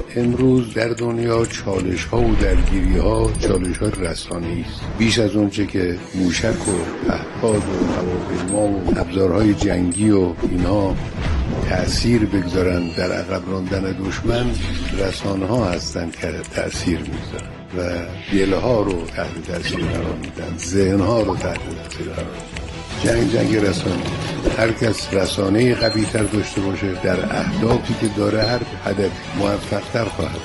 امروز در دنیا چالش‌ها و درگیری‌ها چالش‌های رسانه‌ای است. بیش از اونچه که موشک و پهپاد و هواپیما و ابزارهای جنگی و اینا تأثیر بگذارن در عقب راندن دشمن، رسانه‌ها هستند که تأثیر می‌گذارن و دلها رو تحت تأثیر قرار میدن، ذهنها رو تحت تأثیر قرار میدن. جنگ رسانه، هر کس رسانه قوی تر داشته باشه در اهدافی که داره، هر هدف موفق تر خواهد.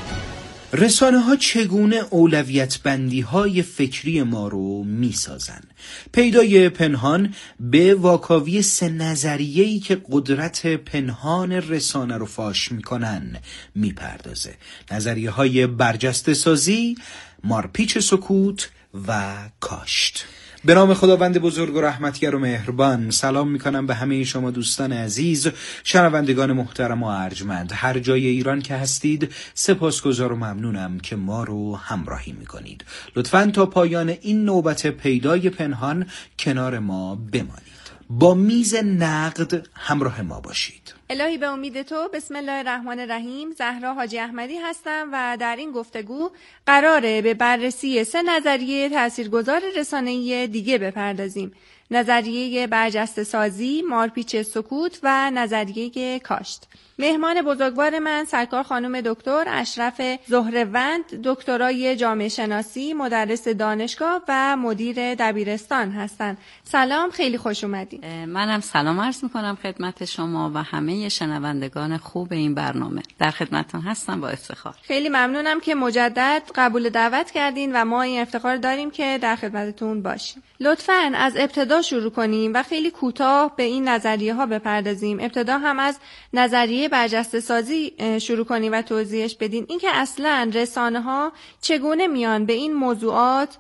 رسانه ها چگونه اولویت بندی های فکری ما رو می سازن؟ پیدای پنهان به واکاوی 3 نظریه‌ای که قدرت پنهان رسانه رو فاش می کنن می پردازه. نظریه های برجسته سازی، مارپیچ سکوت و کاشت. به نام خداوند بزرگ و رحمتگر و مهربان سلام میکنم به همه شما دوستان عزیز، شنوندگان محترم و ارجمند، هر جای ایران که هستید. سپاسگزار و ممنونم که ما رو همراهی میکنید. لطفاً تا پایان این نوبت پیدای پنهان کنار ما بمانید. با میز نقد همراه ما باشید. الهی به امید تو. بسم الله الرحمن الرحیم. زهرا حاجی احمدی هستم و در این گفتگو قراره به بررسی 3 نظریه تاثیرگذار رسانه‌ای دیگه بپردازیم: نظریه برجسته سازی، مارپیچ سکوت و نظریه کاشت. مهمان بزرگوار من سرکار خانم دکتر اشرف زهره‌وند، دکترای جامعه شناسی، مدرس دانشگاه و مدیر دبیرستان هستند. سلام، خیلی خوش اومدید. منم سلام عرض میکنم خدمت شما و همه شنوندگان خوب این برنامه. در خدمتتون هستم با افتخار. خیلی ممنونم که مجدد قبول دعوت کردین و ما این افتخار داریم که در خدمتتون باشیم. لطفاً از ابتدا شروع کنیم و خیلی کوتاه به این نظریه ها بپردازیم. ابتدا هم از نظریه برجسته سازی شروع کنیم و توضیحش بدین. اینکه اصلاً رسانه ها چگونه میان به این موضوعات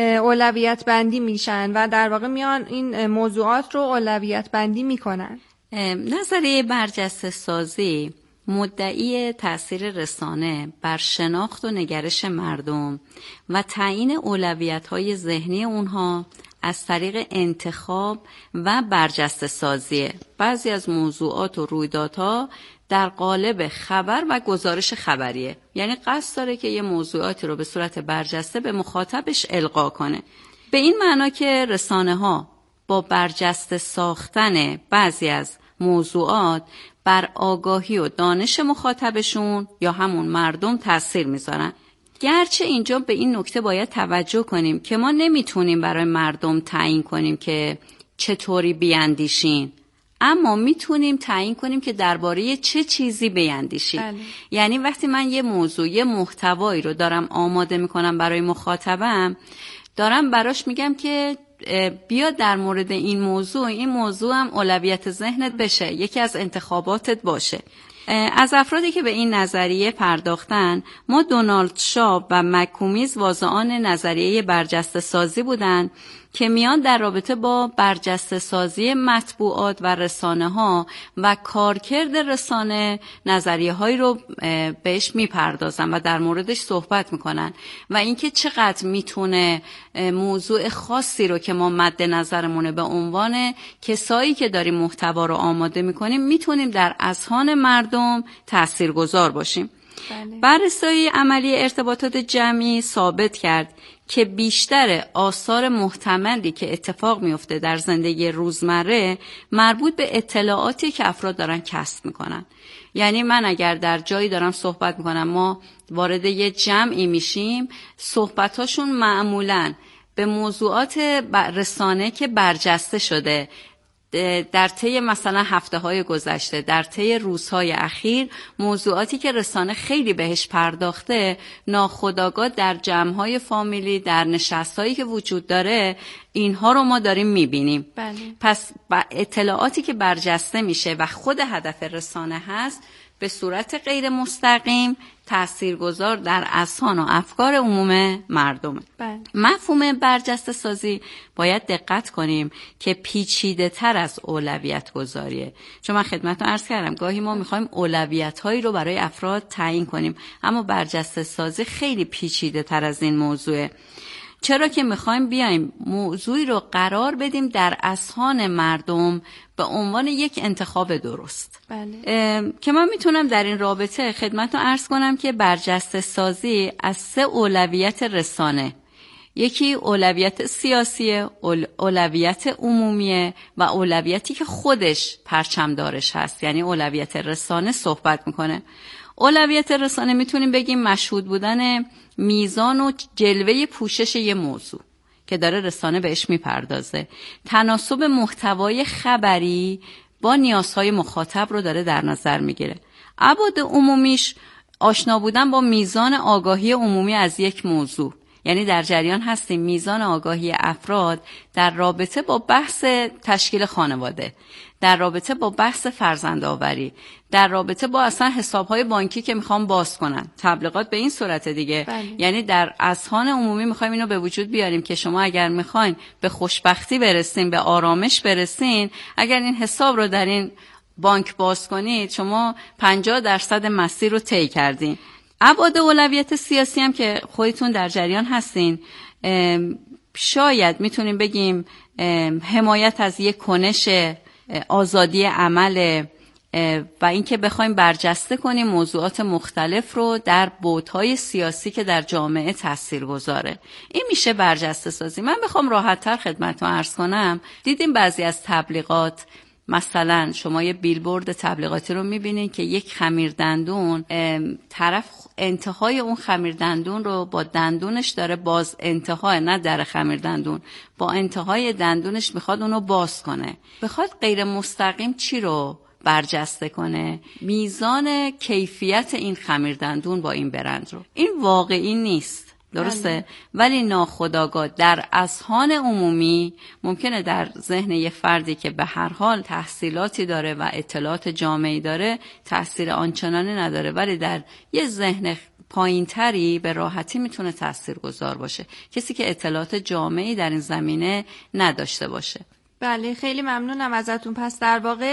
اولویت بندی میشن و در واقع میان این موضوعات رو اولویت بندی میکنن. نظریه برجسته سازی مدعی تأثیر رسانه بر شناخت و نگرش مردم و تعیین اولویت‌های ذهنی اونها از طریق انتخاب و برجسته سازیه. بعضی از موضوعات و رویدادها در قالب خبر و گزارش خبریه، یعنی قصد داره که یه موضوعاتی رو به صورت برجسته به مخاطبش القا کنه. به این معنا که رسانه‌ها با برجسته ساختن بعضی از موضوعات بر آگاهی و دانش مخاطبشون یا همون مردم تأثیر میذارن. گرچه اینجا به این نکته باید توجه کنیم که ما نمیتونیم برای مردم تعیین کنیم که چطوری بیاندیشین، اما میتونیم تعیین کنیم که درباره چه چیزی بیاندیشین. یعنی وقتی من یه موضوع، یه محتوایی رو دارم آماده میکنم برای مخاطبم، دارم براش میگم که بیا در مورد این موضوع هم اولویت ذهنت بشه، یکی از انتخاباتت باشه. از افرادی که به این نظریه پرداختن، ما دونالد شاب و مک‌کومیز واضعان نظریه برجسته سازی بودند که میان در رابطه با برجسته سازی مطبوعات و رسانه ها و کارکرد رسانه نظریه هایی رو بهش میپردازن و در موردش صحبت میکنن و اینکه چقدر میتونه موضوع خاصی رو که ما مد نظرمونه به عنوان کسایی که داریم محتوا رو آماده میکنیم میتونیم در اذهان مردم تاثیرگذار باشیم. بررسی عملی ارتباطات جمعی ثابت کرد که بیشتر آثار محتملی که اتفاق میفته در زندگی روزمره مربوط به اطلاعاتی که افراد دارن کسب میکنن. یعنی من اگر در جایی دارم صحبت میکنم، ما وارد یه جمعی میشیم، صحبتاشون معمولاً به موضوعات رسانه که برجسته شده در طی مثلا هفته‌های گذشته، در طی روزهای اخیر، موضوعاتی که رسانه خیلی بهش پرداخته، ناخودآگاه در جمع‌های فامیلی، در نشست‌هایی که وجود داره، اینها رو ما داریم می‌بینیم. پس اطلاعاتی که برجسته میشه و خود هدف رسانه هست، به صورت غیر مستقیم تاثیرگذار در اذهان و افکار عموم مردمه. مفهوم برجسته سازی باید دقت کنیم که پیچیده تر از اولویت گذاریه. چون من خدمتتون عرض کردم گاهی ما میخوایم اولویت هایی رو برای افراد تعیین کنیم، اما برجسته سازی خیلی پیچیده تر از این موضوعه. چرا که میخوایم بیایم موضوعی رو قرار بدیم در اذهان مردم به عنوان یک انتخاب درست. بله. که من میتونم در این رابطه خدمتتون عرض کنم که برجسته سازی از 3 اولویت رسانه، یکی اولویت سیاسیه، اولویت عمومیه و اولویتی که خودش پرچمدارش هست، یعنی اولویت رسانه صحبت میکنه. اولویت رسانه میتونیم بگیم مشهود بودن میزان و جلوه پوشش یه موضوع که داره رسانه بهش میپردازه، تناسب محتوای خبری با نیازهای مخاطب رو داره در نظر میگیره. ابعاد عمومیش آشنا بودن با میزان آگاهی عمومی از یک موضوع، یعنی در جریان هستیم میزان آگاهی افراد در رابطه با بحث تشکیل خانواده، در رابطه با بحث فرزندآوری، در رابطه با اصلا حسابهای بانکی که میخوام باز کنن. تبلیغات به این صورت دیگه. بله. یعنی در اذهان عمومی میخوایم اینو به وجود بیاریم که شما اگر میخواین به خوشبختی برسین، به آرامش برسین، اگر این حساب رو در این بانک باز کنید شما 50% مسیر رو طی کردین. ابعاد اولویت سیاسی هم که خودتون در جریان هستین، شاید میتونیم بگیم حمایت از یک کنش آزادی عمل و اینکه بخوایم برجسته کنیم موضوعات مختلف رو در بعدهای سیاسی که در جامعه تاثیرگذاره. این میشه برجسته سازی. من بخوام راحت‌تر خدمتتون عرض کنم، دیدیم بعضی از تبلیغات، مثلا شما یه بیلبورد تبلیغاتی رو میبینید که یک خمیردندون، طرف انتهای اون خمیردندون رو با دندونش داره باز، انتهای نه در خمیردندون، با انتهای دندونش میخواد اونو باز کنه، بخواد غیر مستقیم چی رو برجسته کنه؟ میزان کیفیت این خمیردندون با این برند رو. این واقعی نیست، درسته؟ ولی ناخودآگاه در اذهان عمومی ممکنه در ذهن یه فردی که به هر حال تحصیلاتی داره و اطلاعات جامعی داره تأثیر آنچنانی نداره، ولی در یه ذهن پایینتری به راحتی میتونه تاثیرگذار باشه، کسی که اطلاعات جامعی در این زمینه نداشته باشه. بله، خیلی ممنونم ازتون. پس در واقع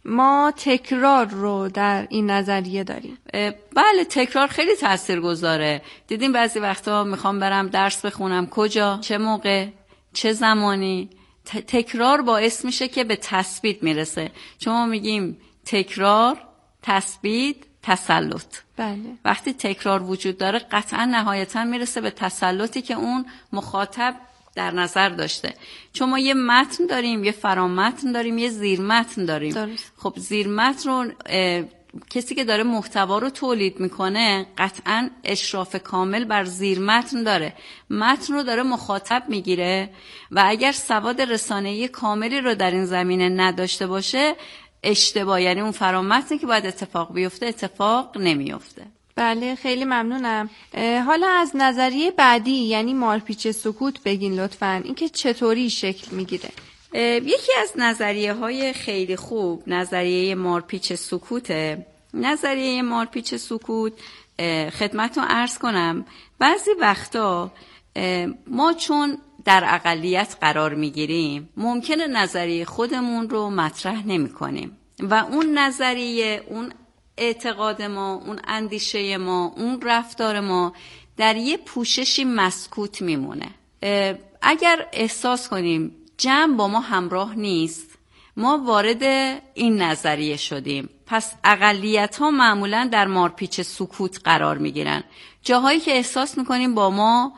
ما تکرار رو در این نظریه داریم. بله، تکرار خیلی تاثیرگذاره. دیدیم بعضی وقتا میخوام برم درس بخونم، کجا، چه موقع، چه زمانی. تکرار باعث میشه که به تثبیت میرسه. چون ما میگیم تکرار، تثبیت، تسلط. بله. وقتی تکرار وجود داره قطعا نهایتا میرسه به تسلطی که اون مخاطب در نظر داشته. چون ما یه متن داریم، یه فرامتن داریم، یه زیر متن داریم. درست. خب زیر متن رو کسی که داره محتوا رو تولید میکنه قطعا اشراف کامل بر زیر متن داره، متن رو داره مخاطب میگیره و اگر سواد رسانه‌ای کاملی رو در این زمینه نداشته باشه اشتباه، یعنی اون فرامتنی که باید اتفاق بیفته اتفاق نمیفته. بله، خیلی ممنونم. حالا از نظریه بعدی یعنی مارپیچ سکوت بگین لطفاً، اینکه چطوری شکل میگیره؟ یکی از نظریه های خیلی خوب نظریه مارپیچ سکوته. نظریه مارپیچ سکوت خدمتتون عرض کنم، بعضی وقتا ما چون در اقلیت قرار میگیریم ممکنه نظریه خودمون رو مطرح نمی کنیم و اون نظریه، اون اعتقاد ما، اون اندیشه ما، اون رفتار ما در یه پوششی مسکوت میمونه. اگر احساس کنیم جمع با ما همراه نیست، ما وارد این نظریه شدیم. پس اقلیت ها معمولا در مارپیچ سکوت قرار میگیرن. جاهایی که احساس میکنیم با ما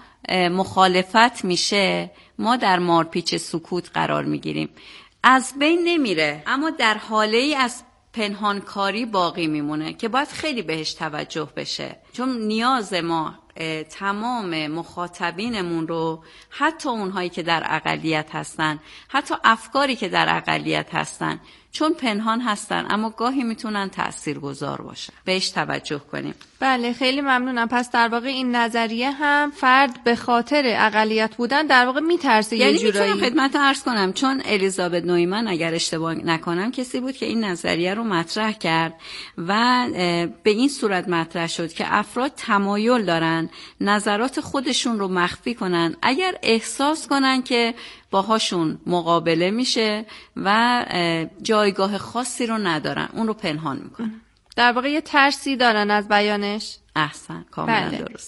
مخالفت میشه، ما در مارپیچ سکوت قرار میگیریم. از بین نمیره، اما در حاله ای از پنهانکاری باقی میمونه که باید خیلی بهش توجه بشه، چون نیاز ما تمام مخاطبینمون رو، حتی اونهایی که در اقلیت هستن، حتی افکاری که در اقلیت هستن، چون پنهان هستن اما گاهی میتونن تاثیرگذار باشن، بهش توجه کنیم. بله، خیلی ممنونم. پس در واقع این نظریه هم فرد به خاطر اقلیت بودن در واقع میترسه یه جورایی. یعنی میتونم خدمت عرض کنم چون الیزابت نویمن اگر اشتباه نکنم کسی بود که این نظریه رو مطرح کرد و به این صورت مطرح شد که افراد تمایل دارن نظرات خودشون رو مخفی کنن اگر احساس کنن که باهاشون مقابله میشه و جایگاه خاصی رو ندارن، اون رو پنهان میکنن. در واقع یه ترسی دارن از بیانش. احسن، کاملا بله. درست.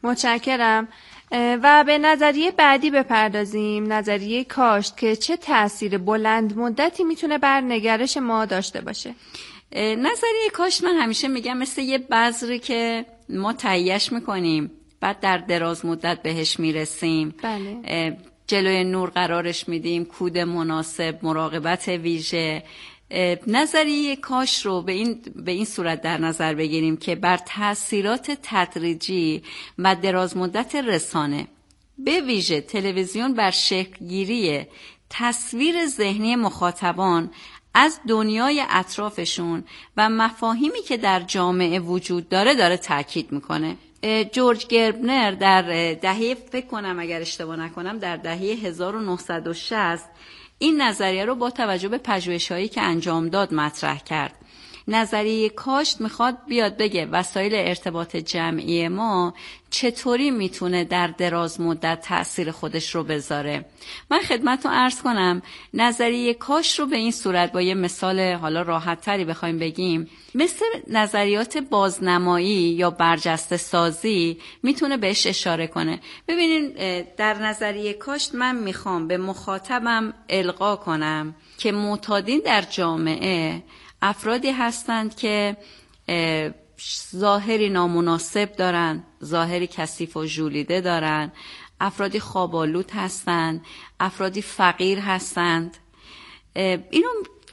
متشکرم. و به نظریه بعدی بپردازیم، نظریه کاشت، که چه تأثیر بلند مدتی میتونه بر نگرش ما داشته باشه؟ نظریه کاشت من همیشه میگم مثل یه بذری که ما تهیه‌اش میکنیم، بعد در دراز مدت بهش میرسیم. بله. جلوی نور قرارش میدیم، کود مناسب، مراقبت ویژه. نظریه کاشت رو به این صورت در نظر بگیریم که بر تأثیرات تدریجی و دراز مدت رسانه، به ویژه تلویزیون، بر شکل‌گیری تصویر ذهنی مخاطبان از دنیای اطرافشون و مفاهیمی که در جامعه وجود داره تاکید میکنه. جورج گربنر در دهه، فکر کنم اگر اشتباه نکنم، در دهه 1960 این نظریه رو با توجه به پژوهش‌هایی که انجام داد مطرح کرد. نظریه کاشت میخواد بیاد بگه وسایل ارتباط جمعی ما چطوری میتونه در دراز مدت تأثیر خودش رو بذاره. من خدمتتون عرض کنم نظریه کاشت رو به این صورت با یه مثال حالا راحت تری بخوایم بگیم، مثل نظریات بازنمایی یا برجسته سازی میتونه بهش اشاره کنه. ببینین در نظریه کاشت من میخوام به مخاطبم القا کنم که معتادین در جامعه افرادی هستند که ظاهری نامناسب دارن، ظاهری کثیف و ژولیده دارن، افرادی خواب‌آلود هستند، افرادی فقیر هستند. اینو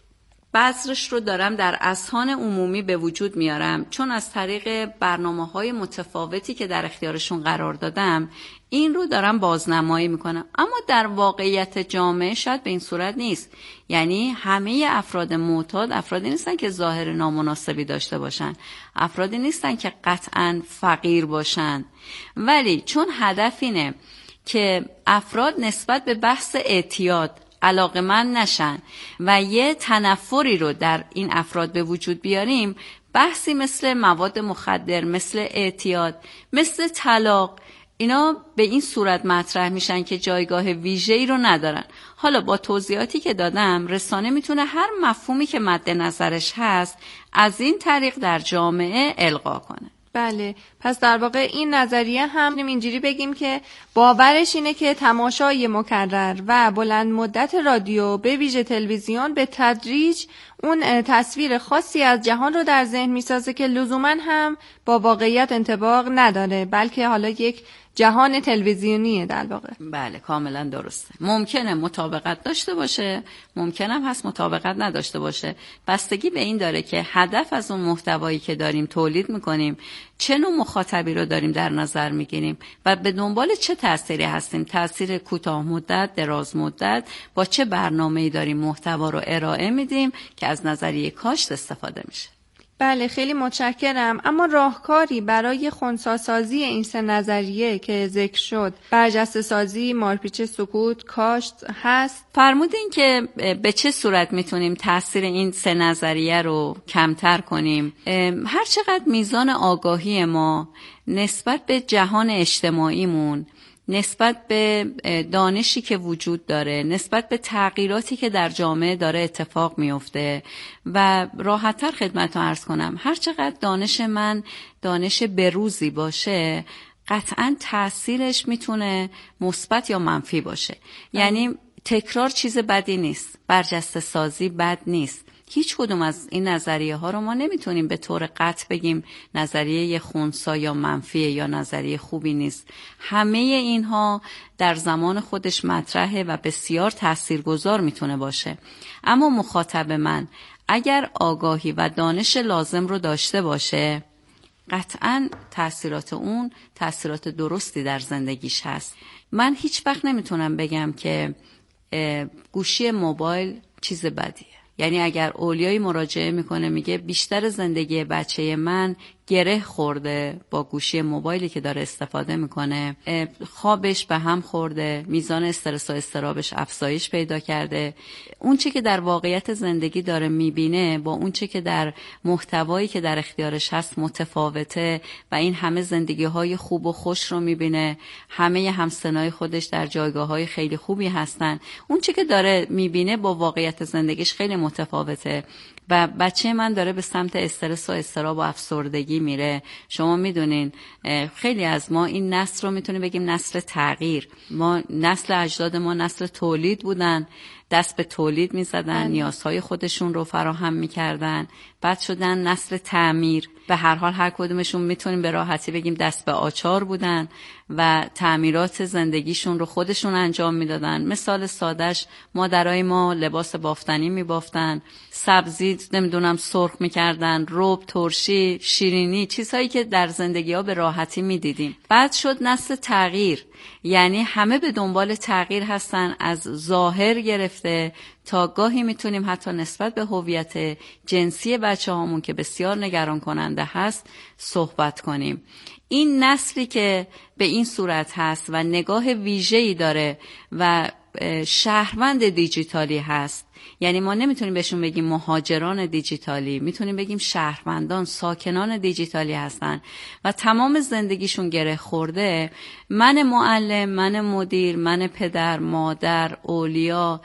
بذرش رو دارم در اذهان عمومی به وجود میارم، چون از طریق برنامه‌های متفاوتی که در اختیارشون قرار دادم این رو دارم بازنمایی میکنم. اما در واقعیت جامعه شاید به این صورت نیست. یعنی همه افراد معتاد افرادی نیستن که ظاهر نامناسبی داشته باشن، افرادی نیستن که قطعاً فقیر باشن، ولی چون هدف اینه که افراد نسبت به بحث اعتیاد علاقه‌مند نشن و یه تنفری رو در این افراد به وجود بیاریم، بحثی مثل مواد مخدر، مثل اعتیاد، مثل طلاق، اینا به این صورت مطرح میشن که جایگاه ویژه‌ای رو ندارن. حالا با توضیحاتی که دادم رسانه میتونه هر مفهومی که مد نظرش هست از این طریق در جامعه القا کنه. بله، پس در واقع این نظریه هم اینجوری بگیم که باورش اینه که تماشای مکرر و بلند مدت رادیو به ویژه تلویزیون به تدریج اون تصویر خاصی از جهان رو در ذهن میسازه که لزوماً هم با واقعیت انطباق نداره، بلکه حالا یک جهان تلویزیونیه در واقع. بله، کاملا درسته. ممکنه مطابقت داشته باشه، ممکنم هست مطابقت نداشته باشه. بستگی به این داره که هدف از اون محتوایی که داریم تولید میکنیم چه نوع مخاطبی رو داریم در نظر میگیریم و به دنبال چه تأثیری هستیم، تأثیر کوتاه مدت، دراز مدت، با چه برنامه‌ای داریم محتوا رو ارائه میدیم که از نظریه کاشت استفاده میشه. بله، خیلی متشکرم. اما راهکاری برای خنثی‌سازی این سه نظریه که ذکر شد، برجسته سازی، مارپیچ سکوت، کاشت هست؟ فرمودین که به چه صورت میتونیم تاثیر این سه نظریه رو کمتر کنیم؟ هر چقدر میزان آگاهی ما نسبت به جهان اجتماعیمون، نسبت به دانشی که وجود داره، نسبت به تغییراتی که در جامعه داره اتفاق میفته و راحت‌تر خدمتتون عرض کنم، هر چقدر دانش من دانش بروزی باشه قطعاً تأثیرش میتونه مثبت یا منفی باشه. یعنی تکرار چیز بدی نیست، برجسته سازی بد نیست. هیچ کدوم از این نظریه ها رو ما نمیتونیم به طور قطع بگیم نظریه خنثی یا منفیه یا نظریه خوبی نیست. همه اینها در زمان خودش مطرحه و بسیار تاثیرگذار میتونه باشه. اما مخاطب من اگر آگاهی و دانش لازم رو داشته باشه، قطعاً تأثیرات اون تأثیرات درستی در زندگیش هست. من هیچ وقت نمیتونم بگم که گوشی موبایل چیز بدیه. یعنی اگر اولیایی مراجعه میکنه میگه بیشتر زندگی بچه من گره خورده با گوشی موبایلی که داره استفاده میکنه، خوابش به هم خورده، میزان استرس و اضطرابش افزایش پیدا کرده، اون چه که در واقعیت زندگی داره میبینه با اون چه که در محتوایی که در اختیارش هست متفاوته و این همه زندگی‌های خوب و خوش رو میبینه، همه همسنای خودش در جایگاه‌های خیلی خوبی هستن، اون چه که داره میبینه با واقعیت زندگیش خیلی متفاوته و بچه من داره به سمت استرس و اضطراب و افسردگی میره. شما میدونین خیلی از ما این نسل رو میتونیم بگیم نسل تغییر. ما نسل اجداد ما نسل تولید بودن، دست به تولید میزدن، نیازهای خودشون رو فراهم میکردن. بعد شدن نسل تعمیر. به هر حال هر کدومشون میتونیم به راحتی بگیم دست به آچار بودن و تعمیرات زندگیشون رو خودشون انجام میدادن. مثال سادهش مادرای ما لباس بافتنی میبافتن، سبزی نمیدونم سرخ میکردن، رب، ترشی، شیرینی، چیزهایی که در زندگی ها به راحتی میدیدیم. بعد شد نسل تغییر، یعنی همه به دنبال تغییر هستن، از ظاهر گرفته تا گاهی میتونیم حتی نسبت به هویت جنسی بچه‌هامون که بسیار نگران کننده هست صحبت کنیم. این نسلی که به این صورت هست و نگاه ویژه‌ای داره و شهروند دیجیتالی هست، یعنی ما نمیتونیم بهشون بگیم مهاجران دیجیتالی، میتونیم بگیم شهروندان، ساکنان دیجیتالی هستن و تمام زندگیشون گره خورده. من معلم، من مدیر، من پدر، مادر، اولیا،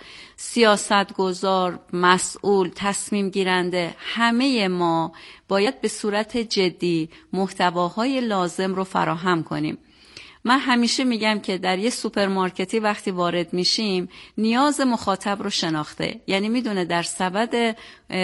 سیاستگزار، مسئول، تصمیم گیرنده، همه ما باید به صورت جدی محتواهای لازم رو فراهم کنیم. من همیشه میگم که در یه سوپرمارکتی وقتی وارد میشیم نیاز مخاطب رو شناخته، یعنی میدونه در سبد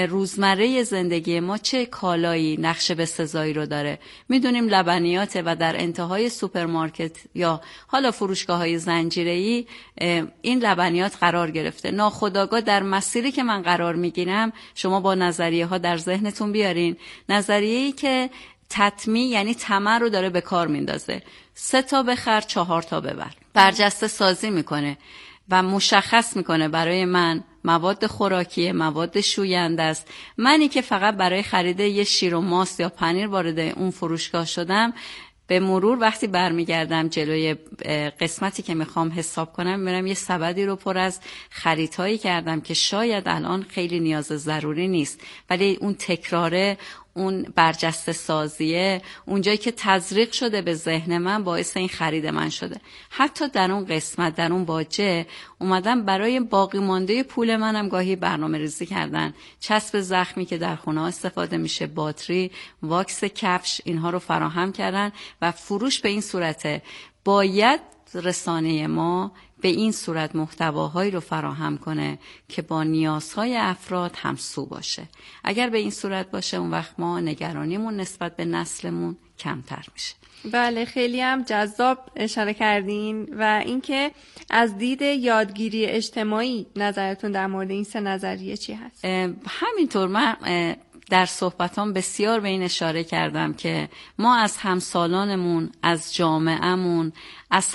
روزمره زندگی ما چه کالایی نقش بسزایی رو داره. میدونیم لبنیاته و در انتهای سوپرمارکت یا حالا فروشگاه‌های زنجیره‌ای این لبنیات قرار گرفته. ناخودآگاه در مسیری که من قرار میگیرم، شما با نظریه‌ها در ذهنتون بیارین، نظریه‌ای که تطمیع یعنی طمع رو داره به کار میندازه. 3 تا بخر 4 تا ببر. برجسته سازی میکنه و مشخص میکنه برای من مواد خوراکی، مواد شوینده است. منی که فقط برای خرید یه شیر و ماست یا پنیر وارد اون فروشگاه شدم، به مرور وقتی برمیگردم جلوی قسمتی که میخوام حساب کنم، میرم یه سبدی رو پر از خریدهایی کردم که شاید الان خیلی نیاز ضروری نیست، ولی اون تکراره، اون برجسته سازیه، اونجایی که تزریق شده به ذهن من باعث این خرید من شده. حتی در اون قسمت، در اون باجه اومدم برای باقی مانده پول منم گاهی برنامه ریزی کردن. چسب زخمی که در خونه استفاده میشه، باتری، واکس کفش، اینها رو فراهم کردن و فروش به این صورته. باید رسانه ما به این صورت محتواهایی رو فراهم کنه که با نیازهای افراد همسو باشه. اگر به این صورت باشه، اون وقت ما نگرانیمون نسبت به نسلمون کمتر میشه. بله، خیلی هم جذاب اشاره کردین. و اینکه از دید یادگیری اجتماعی نظرتون در مورد این 3 نظریه چی هست؟ همینطور من در صحبتام بسیار به این اشاره کردم که ما از همسالانمون، از جامعهمون، از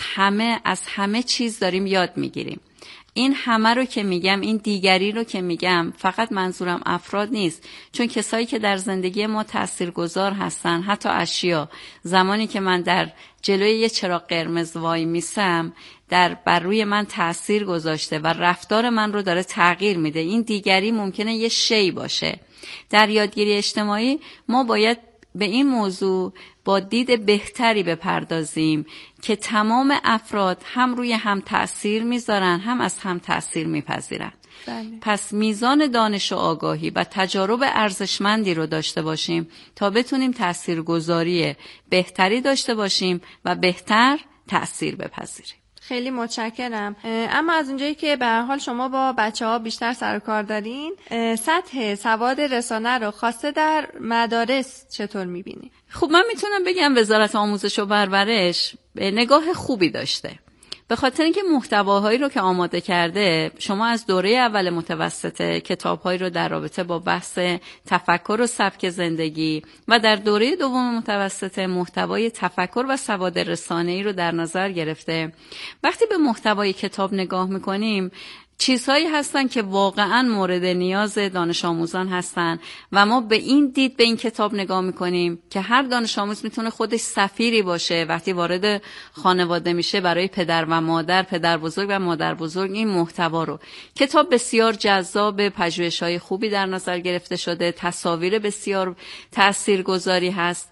همه چیز داریم یاد میگیریم. این همه رو که میگم، این دیگری رو که میگم، فقط منظورم افراد نیست، چون کسایی که در زندگی ما تاثیرگذار هستن، حتی اشیا، زمانی که من در جلوی یه چراغ قرمز وای میسم، بر روی من تاثیر گذاشته و رفتار من رو داره تغییر میده. این دیگری ممکنه یه شی باشه. در یادگیری اجتماعی ما باید به این موضوع با دید بهتری بپردازیم که تمام افراد هم روی هم تأثیر میذارن، هم از هم تأثیر میپذیرن. بله. پس میزان دانش و آگاهی و تجارب ارزشمندی رو داشته باشیم تا بتونیم تأثیرگذاری بهتری داشته باشیم و بهتر تأثیر بپذیریم. خیلی متشکرم. اما از اونجایی که به هر حال شما با بچه‌ها بیشتر سر و کار دارین، سطح سواد رسانه رو خاصه در مدارس چطور می‌بینی؟ خب من میتونم بگم وزارت آموزش و پرورش نگاه خوبی داشته. به خاطر اینکه محتواهایی رو که آماده کرده، شما از دوره اول متوسطه کتاب‌هایی رو در رابطه با بحث تفکر و سبک زندگی و در دوره دوم متوسطه محتوای تفکر و سواد رسانه‌ای رو در نظر گرفته. وقتی به محتوای کتاب نگاه می‌کنیم، چیزهایی هستن که واقعاً مورد نیاز دانش آموزان هستن و ما به این دید به این کتاب نگاه میکنیم که هر دانش آموز میتونه خودش سفیری باشه. وقتی وارد خانواده میشه، برای پدر و مادر، پدر بزرگ و مادر بزرگ این محتوا رو. کتاب بسیار جذاب، پژوهش‌های خوبی در نظر گرفته شده، تصاویر بسیار تاثیرگذاری هست.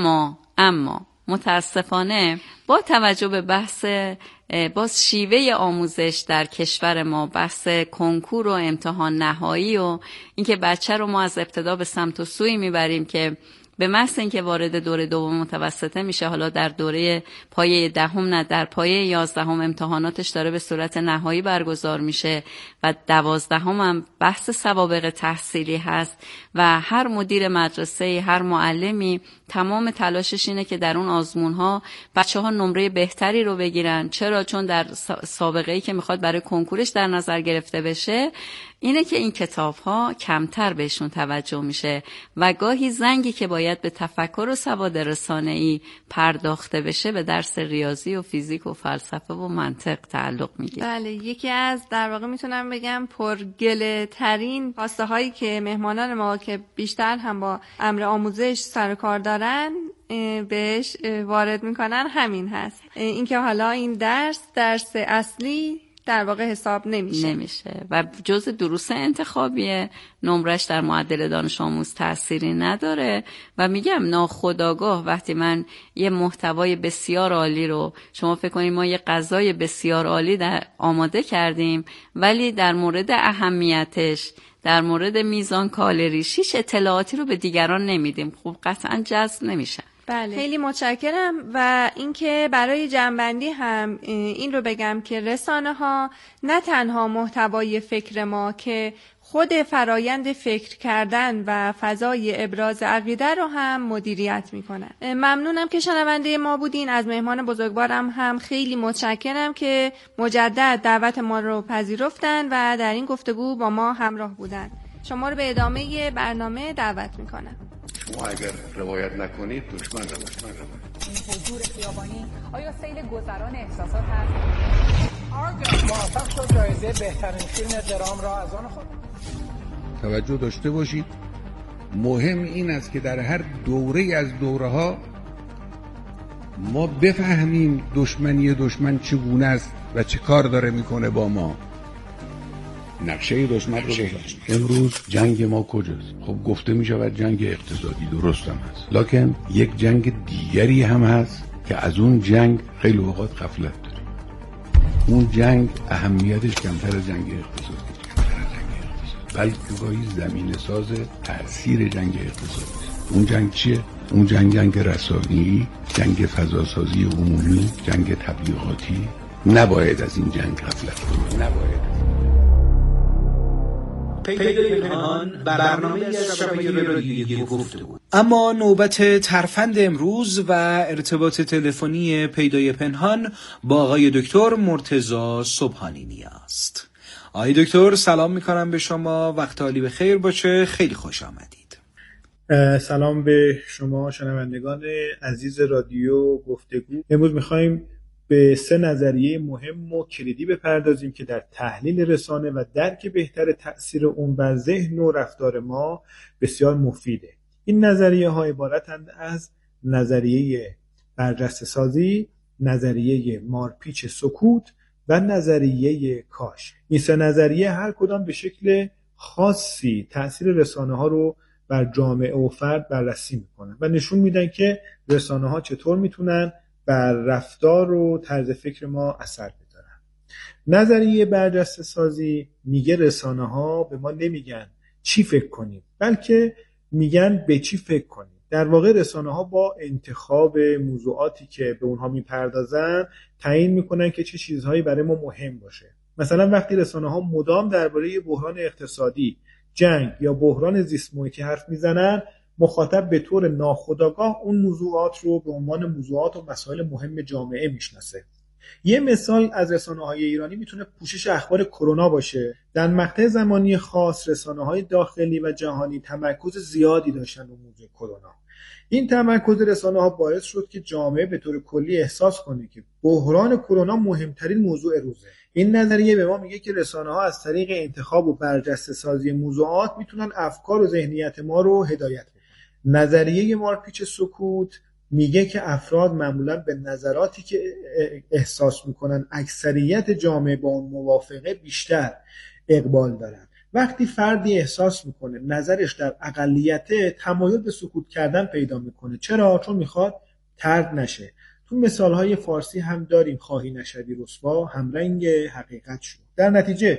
اما متاسفانه با توجه به بحث باز شیوه آموزش در کشور ما، بحث کنکور و امتحان نهایی و اینکه بچه رو ما از ابتدا به سمت و سوی میبریم که به محض اینکه وارد دوره دوم متوسطه میشه، حالا در دوره پایه 10 نه در پایه 11 امتحاناتش داره به صورت نهایی برگزار میشه و 12 هم بحث سوابق تحصیلی هست و هر مدیر مدرسه، هر معلمی تمام تلاشش اینه که در اون آزمون‌ها بچه‌ها نمره بهتری رو بگیرن. چرا؟ چون در سابقه‌ای که میخواد برای کنکورش در نظر گرفته بشه اینه که این کتاب‌ها کمتر بهشون توجه میشه و گاهی زنگی که باید به تفکر و سواد رسانه‌ای پرداخته بشه به درس ریاضی و فیزیک و فلسفه و منطق تعلق میگیره. بله، یکی از در واقع میتونم بگم پرگله ترین خواسته هایی که مهمانان ما که بیشتر هم با امر آموزش سر و کار دارن بهش وارد میکنن همین هست، اینکه حالا این درس اصلی در واقع حساب نمیشه و جز دروس انتخابیه، نمرش در معدل دانش آموز تأثیری نداره و میگم ناخودآگاه وقتی من یه محتوای بسیار عالی رو، شما فکر کنید ما یه غذای بسیار عالی آماده کردیم ولی در مورد اهمیتش، در مورد میزان کالریش هیچ اطلاعاتی رو به دیگران نمیدیم، خب قطعا جذب نمیشه. بله، خیلی متشکرم. و اینکه برای جمع‌بندی هم این رو بگم که رسانه ها نه تنها محتوای فکر ما که خود فرایند فکر کردن و فضای ابراز عقیده رو هم مدیریت میکنن. ممنونم که شنونده ما بودین. از مهمان بزرگوارم هم خیلی متشکرم که مجدد دعوت ما رو پذیرفتن و در این گفتگو با ما همراه بودن. شما رو به ادامه برنامه دعوت میکنم. شما اگر روایت نکنید دشمن روایت. این حضور خیابانی آیا سیل گذران احساسات هست؟ موفق شد جایزه بهترین فیلم درام را از آن خود. توجه داشته باشید، مهم این است که در هر دوره از دوره‌ها ما بفهمیم دشمن چگونه است و چه کار داره میکنه با ما. نقشه دشمن رو بزن. امروز جنگ ما کجاست؟ خب گفته می شود جنگ اقتصادی، درست هم هست، لکن یک جنگ دیگری هم هست که از اون جنگ خیلی اوقات غفلت داریم. اون جنگ اهمیتش کمتر از جنگ اقتصادی، بلکه گاهی زمینه ساز تأثیر جنگ اقتصادی. اون جنگ چیه؟ اون جنگ رسانی، جنگ فضاسازی عمومی، جنگ تبلیغاتی. نباید از این جنگ غفلت کنیم، نباید. پیدای پنهان برنامه از شبکه رادیویی گفتگو. اما نوبت ترفند امروز و ارتباط تلفنی پیدای پنهان با آقای دکتر مرتضی سبحانی است. آقای دکتر سلام میکنم به شما، وقت عالی به خیر باشه، خیلی خوش آمدید. سلام به شما شنوندگان عزیز رادیو گفتگو. امروز میخوایم به 3 نظریه مهم و کلیدی بپردازیم که در تحلیل رسانه و درک بهتر تأثیر اون بر ذهن و رفتار ما بسیار مفیده. این نظریه ها عبارتند از نظریه برجسته سازی، نظریه مارپیچ سکوت و نظریه کاش. این 3 نظریه هر کدام به شکل خاصی تأثیر رسانه ها رو بر جامعه و فرد بررسی میکنن و نشون میدن که رسانه ها چطور میتونن بر رفتار و طرز فکر ما اثر بذارن. نظریه برجسته سازی میگه رسانه ها به ما نمیگن چی فکر کنیم، بلکه میگن به چی فکر کنیم. در واقع رسانه ها با انتخاب موضوعاتی که به اونها میپردازن تعیین میکنن که چه چیزهایی برای ما مهم باشه. مثلا وقتی رسانه ها مدام درباره بحران اقتصادی، جنگ یا بحران زیست محیطی حرف میزنن، مخاطب به طور ناخودآگاه اون موضوعات رو به عنوان موضوعات و مسائل مهم جامعه میشناسه. یه مثال از رسانه‌های ایرانی میتونه پوشش اخبار کرونا باشه. در مقطع زمانی خاص رسانه‌های داخلی و جهانی تمرکز زیادی داشتن رو موضوع کرونا. این تمرکز رسانه‌ها باعث شد که جامعه به طور کلی احساس کنه که بحران کرونا مهمترین موضوع روزه. این نظریه به ما میگه که رسانه‌ها از طریق انتخاب و برجسته سازی موضوعات میتونن افکار و ذهنیت ما رو هدایت کنن. نظریه مارپیچ سکوت میگه که افراد معمولا به نظراتی که احساس میکنن اکثریت جامعه با اون موافقه بیشتر اقبال دارن. وقتی فردی احساس میکنه نظرش در اقلیته، تمایل به سکوت کردن پیدا میکنه. چرا؟ چون میخواد طرد نشه. تو مثالهای فارسی هم داریم خواهی نشوی رسوا، همرنگ حقیقت شد. در نتیجه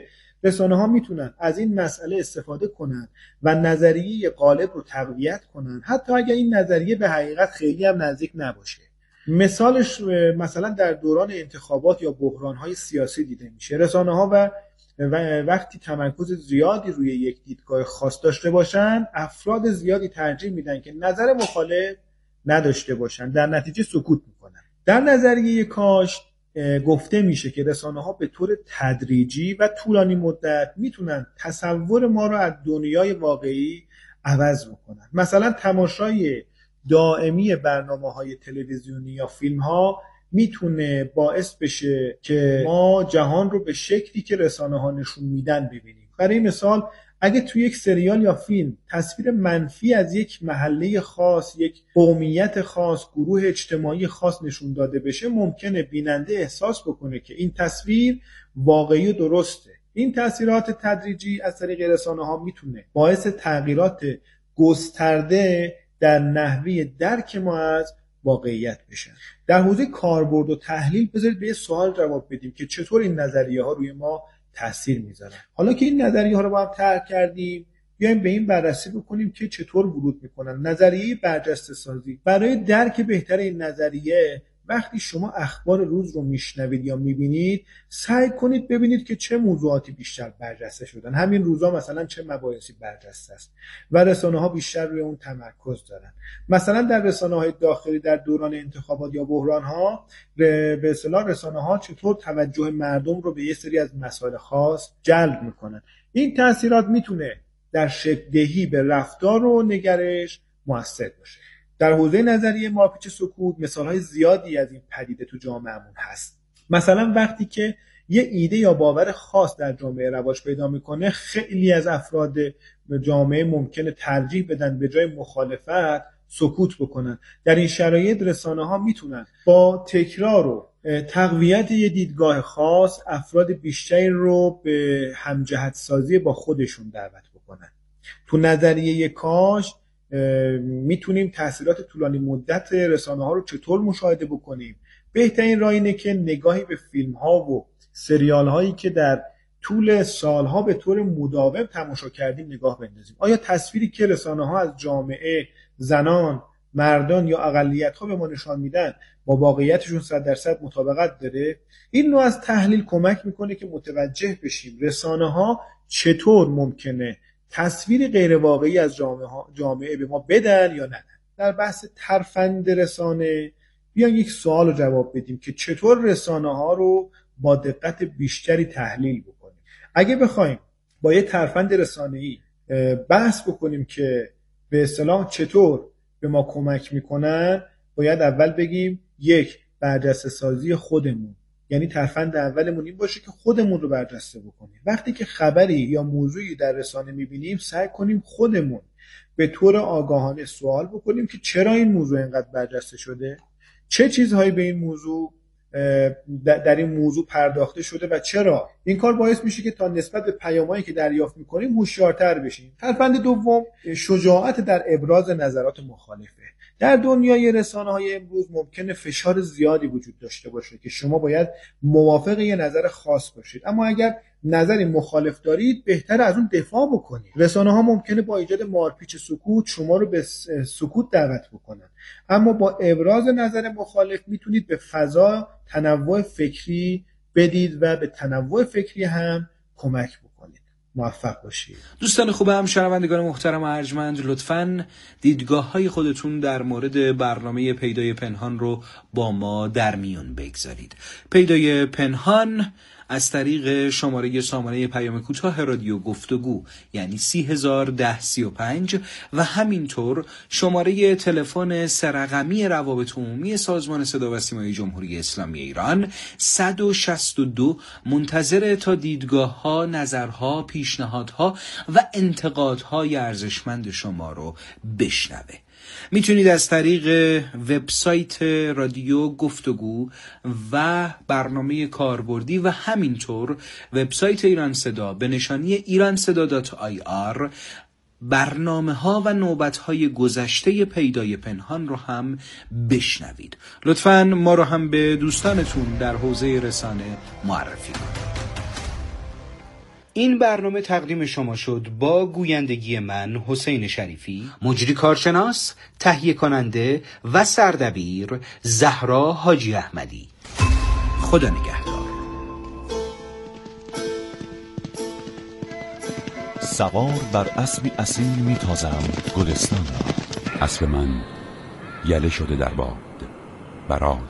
رسانه‌ها میتونن از این مسئله استفاده کنن و نظریه غالب رو تقویت کنن، حتی اگر این نظریه به حقیقت خیلی هم نزدیک نباشه. مثالش مثلا در دوران انتخابات یا بحران‌های سیاسی دیده میشه. رسانه‌ها و وقتی تمرکز زیادی روی یک دیدگاه خاص داشته باشن، افراد زیادی ترجیح میدن که نظر مخالف نداشته باشن، در نتیجه سکوت میکنن. در نظریه کاشت گفته میشه که رسانه‌ها به طور تدریجی و طولانی مدت میتونن تصور ما رو از دنیای واقعی عوض بکنن. مثلا تماشای دائمی برنامه‌های تلویزیونی یا فیلم‌ها میتونه باعث بشه که ما جهان رو به شکلی که رسانه‌ها نشون میدن ببینیم. برای مثال اگه توی یک سریال یا فیلم تصویر منفی از یک محله خاص، یک قومیت خاص، گروه اجتماعی خاص نشون داده بشه، ممکنه بیننده احساس بکنه که این تصویر واقعی و درسته. این تاثیرات تدریجی از طریق رسانه‌ها میتونه باعث تغییرات گسترده در نحوه درک ما از واقعیت بشن. در حوزه کاربرد و تحلیل بذارید به یه سوال جواب بدیم که چطور این نظریه ها روی ما تاثیر میذارن. حالا که این نظریه ها رو با هم طرح کردیم، بیایم به این بررسی بکنیم که چطور ورود میکنن. نظریه برجسته سازی. برای درک بهتر این نظریه، وقتی شما اخبار روز رو میشنوید یا میبینید، سعی کنید ببینید که چه موضوعاتی بیشتر برجسته شدن. همین روزا مثلا چه مباحثی برجسته است و رسانه‌ها بیشتر روی اون تمرکز دارن. مثلا در رسانه‌های داخلی در دوران انتخابات یا بحران‌ها، به اصطلاح رسانه‌ها چطور توجه مردم رو به یه سری از مسائل خاص جلب میکنن. این تاثیرات میتونه در شکل دهی به رفتار و نگرش مؤثر باشه. در حوزه نظریه مارپیچ سکوت مثالهای زیادی از این پدیده تو جامعهمون هست. مثلا وقتی که یه ایده یا باور خاص در جامعه رواج پیدا میکنه، خیلی از افراد جامعه ممکنه ترجیح بدن به جای مخالفت سکوت بکنن. در این شرایط رسانه‌ها میتونن با تکرار و تقویت یه دیدگاه خاص افراد بیشتری رو به همجهت سازی با خودشون دعوت بکنن. تو نظریه کاشت میتونیم تاثیرات طولانی مدت رسانه‌ها رو چطور مشاهده بکنیم. بهترین راه اینه که نگاهی به فیلم‌ها و سریال‌هایی که در طول سالها به طور مداوم تماشا کردیم نگاه بندازیم. آیا تصویری که رسانه‌ها از جامعه، زنان، مردان یا اقلیت‌ها به ما نشان میدن با واقعیتشون 100% مطابقت داره؟ این نوع از تحلیل کمک میکنه که متوجه بشیم رسانه‌ها چطور ممکنه تصویر غیر واقعی از جامعه به ما بدن یا ندن. در بحث ترفند رسانه بیان یک سوال رو جواب بدیم که چطور رسانه‌ها رو با دقت بیشتری تحلیل بکنیم. اگه بخوایم با یه ترفند رسانه‌ای بحث بکنیم که به اصطلاح چطور به ما کمک میکنن، باید اول بگیم یک، برجسته سازی خودمون. یعنی ترفند اولمون این باشه که خودمون رو برجسته بکنیم. وقتی که خبری یا موضوعی در رسانه میبینیم، سعی کنیم خودمون به طور آگاهانه سوال بکنیم که چرا این موضوع اینقدر برجسته شده، چه چیزهایی به این موضوع در این موضوع پرداخته شده و چرا. این کار باعث میشه که تا نسبت به پیامایی که دریافت میکنیم هوشیارتر بشیم. ترفند دوم، شجاعت در ابراز نظرات مخالفه. در دنیای رسانه‌های امروز ممکنه فشار زیادی وجود داشته باشه که شما باید موافق یه نظر خاص باشید، اما اگر نظری مخالف دارید بهتر از اون دفاع بکنید. رسانه‌ها ممکنه با ایجاد مارپیچ سکوت شما رو به سکوت دعوت بکنن، اما با ابراز نظر مخالف میتونید به فضا تنوع فکری بدید و به تنوع فکری هم کمک بکنید. موفق باشید. دوستان خوبم، شنوندگان محترم و ارجمند، لطفاً دیدگاه‌های خودتون در مورد برنامه پیدای پنهان رو با ما در میون بگذارید. پیدای پنهان از طریق شماره سامانه پیام کوتاه رادیو گفتگو یعنی 301035 و همینطور شماره تلفن سه‌رقمی روابط عمومی سازمان صدا و سیمای جمهوری اسلامی ایران 162 منتظر تا دیدگاه‌ها، نظرها، پیشنهادها و انتقادهای ارزشمند شما رو بشنوه. میتونید از طریق وبسایت رادیو گفتگو و برنامه کاربردی و همینطور وبسایت ایران صدا به نشانی iranseda.ir برنامه‌ها و نوبت‌های گذشته پیدای پنهان رو هم بشنوید. لطفاً ما رو هم به دوستانتون در حوزه رسانه معرفی کنید. این برنامه تقدیم شما شد با گویندگی من حسین شریفی، مجری کارشناس، تهیه کننده و سردبیر زهرا حاجی احمدی. خدا نگهدار. سوار بر اسبی اصیل میتازم گلستان را. اسب من یله شده در باد، برای